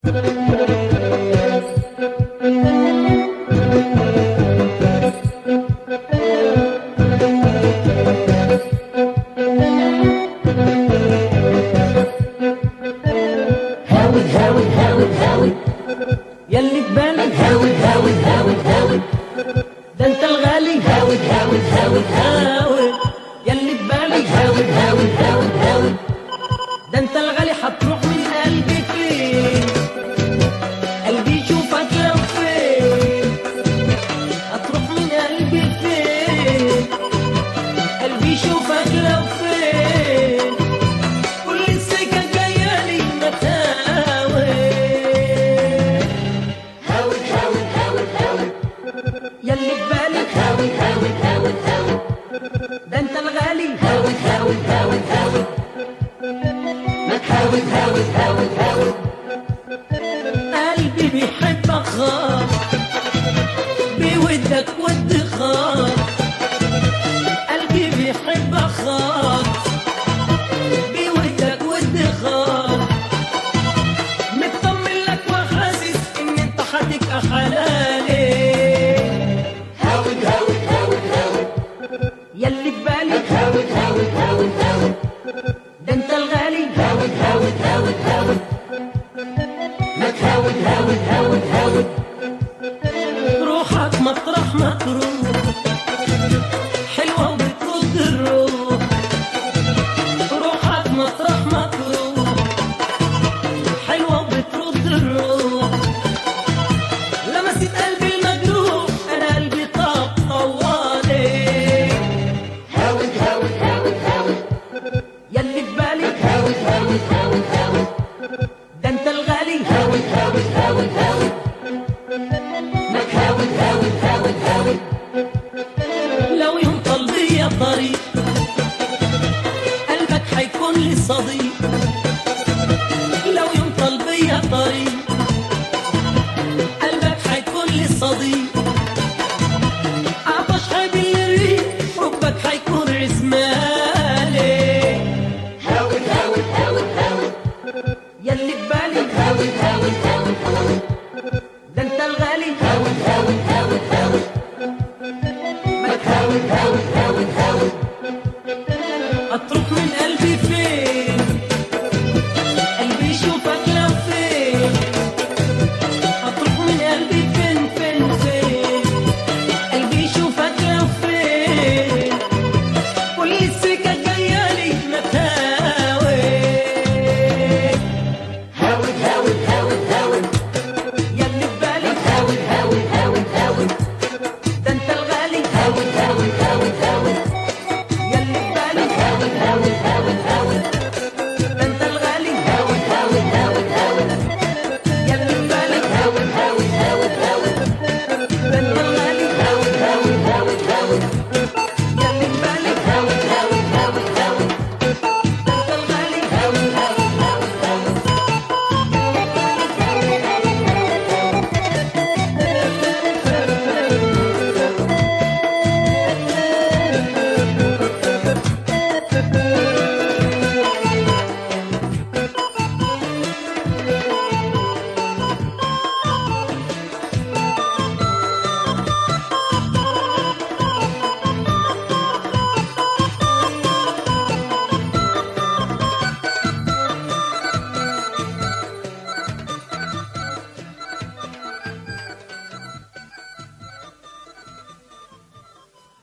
هاود هاود هاود هاود يلي ببالك هاود هاود هاود هاود ده انت الغالي هاود هاود هاود هاود يلي ببالك هاود هاود هاود هاود ده انت الغالي حتروح من قلبي فين قلبي يشوفك لو فين هتروح من قلبي فين قلبي يشوفك لو فين كل السكة جاية لي متاوي هاود هاود هاود هاود يلي ببالك هاود هاود هاود هاود ده انت الغالي هاود هاود هاود هاود هاود هاود هاود هاود قلبي بيحبك خالص بودك وادخار قلبي بيحبك خالص بودك وادخار مطمن لك وحاسس ان انت هتبقى حلالي هاود هاود هاود هاود يلي ببالك هاود هاود هاود هاود ده انت الغالي هاود هاود هاود هاود ما تهاود هاود هاود هاود